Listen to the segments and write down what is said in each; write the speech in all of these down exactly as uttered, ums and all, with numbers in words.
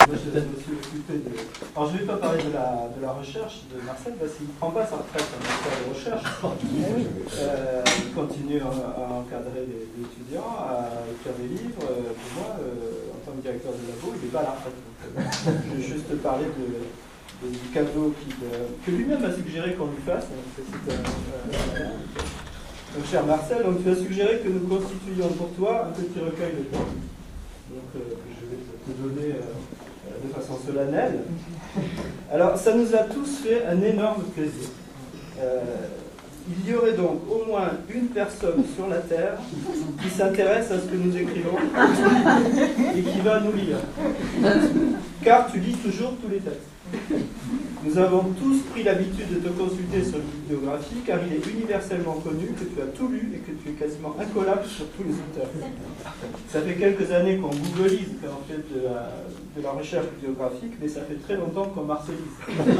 Moi, je me suis occupé de... Alors, je ne vais pas parler de la, de la recherche de Marcel, parce qu'il ne prend pas sa retraite en matière de recherche. Euh, il continue à, à encadrer les, les étudiants, à écrire des livres. Euh, pour moi, euh, en tant que directeur de labo, il n'est pas à la retraite. Donc, je vais juste parler de, de, du cadeau euh, que lui-même a suggéré qu'on lui fasse. C'est un, un, donc, cher Marcel, donc, tu as suggéré que nous constituions pour toi un petit recueil de poèmes. Donc, euh, je vais te donner euh, de façon solennelle. Alors, ça nous a tous fait un énorme plaisir. Euh, il y aurait donc au moins une personne sur la Terre qui s'intéresse à ce que nous écrivons et qui va nous lire. Car tu lis toujours tous les textes. Nous avons tous pris l'habitude de te consulter sur une bibliographie car il est universellement connu que tu as tout lu et que tu es quasiment incollable sur tous les auteurs. Ça fait quelques années qu'on googleise quand on fait de la, de la recherche bibliographique, mais ça fait très longtemps qu'on marcellise.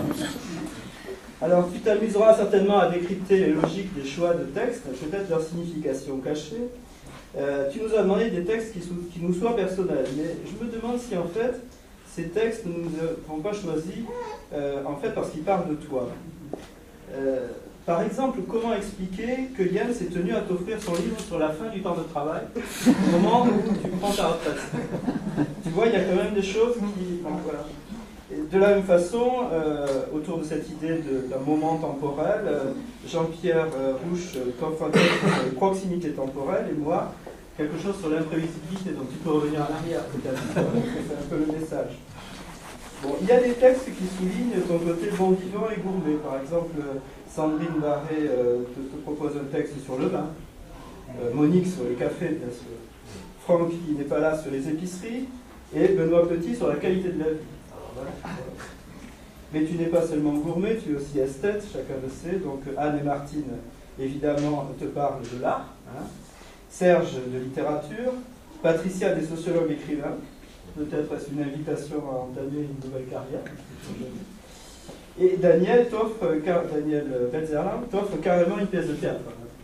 Alors tu t'amuseras certainement à décrypter les logiques des choix de textes, peut-être leur signification cachée. Euh, tu nous as demandé des textes qui, qui nous soient personnels, mais je me demande si en fait ces textes ne nous avons pas choisis euh, en fait parce qu'ils parlent de toi. Euh, par exemple, comment expliquer que Yann s'est tenu à t'offrir son livre sur la fin du temps de travail au moment où tu prends ta retraite? Tu vois, il y a quand même des choses qui... Bon, voilà. Et de la même façon, euh, autour de cette idée d'un moment temporel, euh, Jean-Pierre euh, Rouche t'offre un texte sur les proximités temporelles et moi, quelque chose sur l'imprévisibilité, donc tu peux revenir en arrière, peut-être, c'est un peu le message. Bon, il y a des textes qui soulignent ton côté bon vivant et gourmet. Par exemple, Sandrine Barré euh, te, te propose un texte sur le vin, euh, Monique sur les cafés, bien sûr, Franck qui n'est pas là sur les épiceries, et Benoît Petit sur la qualité de la vie. Alors, voilà. Mais tu n'es pas seulement gourmet, tu es aussi esthète, chacun le sait, donc Anne et Martine, évidemment, te parlent de l'art, hein. Serge de littérature, Patricia des sociologues écrivains, peut-être est-ce une invitation à entamer une nouvelle carrière. Et Daniel t'offre, Daniel Belzerlin t'offre carrément une pièce de théâtre.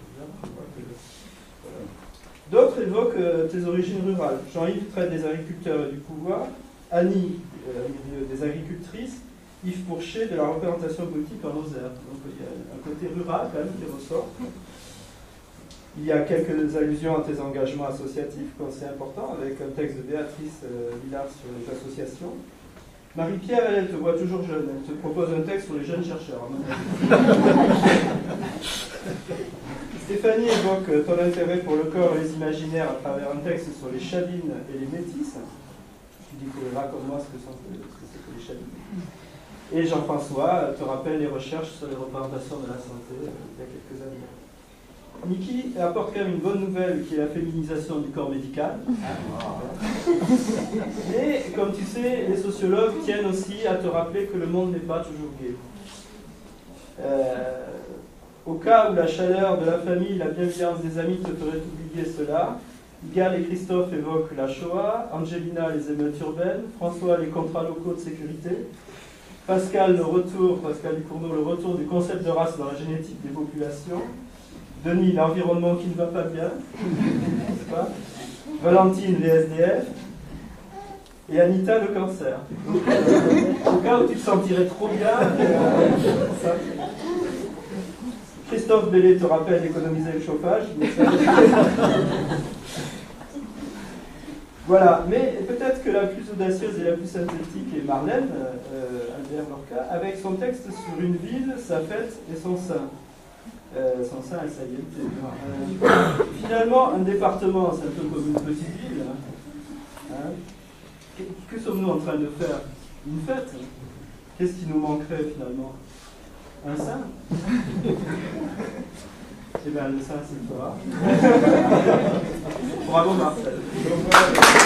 D'autres évoquent tes origines rurales. Jean-Yves traite des agriculteurs et du pouvoir, Annie euh, des agricultrices, Yves Pourchet de la représentation politique en Lozère. Donc il y a un côté rural quand même qui ressort. Il y a quelques allusions à tes engagements associatifs, quand c'est important, avec un texte de Béatrice euh, Villard sur les associations. Marie-Pierre, elle, elle te voit toujours jeune. Elle te propose un texte sur les jeunes chercheurs. Stéphanie évoque ton intérêt pour le corps et les imaginaires à travers un texte sur les chavines et les métisses. Tu découvriras comme moi ce que c'est que les chavines. Et Jean-François te rappelle les recherches sur les représentations de la santé euh, il y a quelques années. Niki apporte quand même une bonne nouvelle qui est la féminisation du corps médical. Mais comme tu sais, les sociologues tiennent aussi à te rappeler que le monde n'est pas toujours gai. Euh, au cas où la chaleur de la famille, la bienveillance des amis te ferait oublier cela, Igal et Christophe évoquent la Shoah, Angelina les émeutes urbaines, François les contrats locaux de sécurité, Pascal le retour, Pascal Ducournau, le retour du concept de race dans la génétique des populations, Denis, l'environnement qui ne va pas bien, pas Valentine, les S D F, et Anita, le cancer. Donc, euh, au cas où tu te sentirais trop bien, euh, ça. Christophe Bellé te rappelle d'économiser le chauffage. Mais ça... Voilà, mais peut-être que la plus audacieuse et la plus synthétique est Marlène, euh, Albert Lorca, avec son texte sur une ville, sa fête et son sein. Euh, sans ça, ça y est. Euh, finalement, un département, c'est un peu comme une petite ville. Hein. Hein. Que, que sommes-nous en train de faire? Une fête? Qu'est-ce qui nous manquerait finalement? Un sein? Eh bien, le sein, c'est toi. Bravo, Marcel.